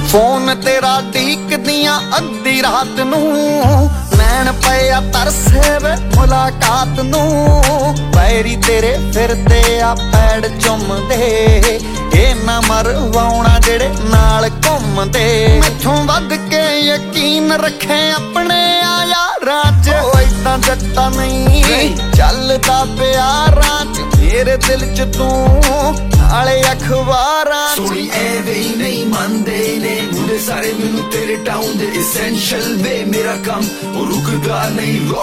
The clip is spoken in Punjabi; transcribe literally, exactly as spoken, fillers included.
ਫੋਨ ਤੇਰਾ ਢੀਕਦੀਆਂ ਅੱਧੀ ਰਾਤ ਨੂੰ, ਨੈਣ ਪਿਆ ਤਰਸੇ ਵੇ ਮੁਲਾਕਾਤ ਨੂੰ। ਪੈਰੀ ਤੇਰੇ ਫਿਰਦੇ ਆ ਪੈੜ ਚੁੰਮਦੇ, ਇਹ ਨਾ ਮਰਵਾਉਣਾ ਜਿਹੜੇ ਨਾਲ ਘੁੰਮਦੇ। ਮੈਥੋਂ ਵੱਧ ਕੇ ਯਕੀਨ ਰੱਖੇ ਆਪਣੇ ਆ ਯਾਰਾਂ 'ਚ, ਉਹ ਏਦਾਂ ਜੱਟਾਂ ਨਹੀਂ ਚੱਲਦਾ ਪਿਆਰਾਂ 'ਚ। ਮੇਰੇ ਦਿਲ 'ਚ ਤੂੰ ਨਾਲੇ ਅਖਬਾਰਾਂ 'ਚ। ਸੋਹਣੀ ਐਵੇਂ ਹੀ ਨਹੀਂ ਮੰਨਦੇ ਨੇ ਮੁੰਡੇ ਸਾਰੇ ਮੈਨੂੰ ਤੇਰੇ ਟਾਊਨ ਦੇ essential ਵੇ। ਮੇਰਾ ਕੰਮ ਉਹ ਰੁਕਦਾ ਨਹੀਂ।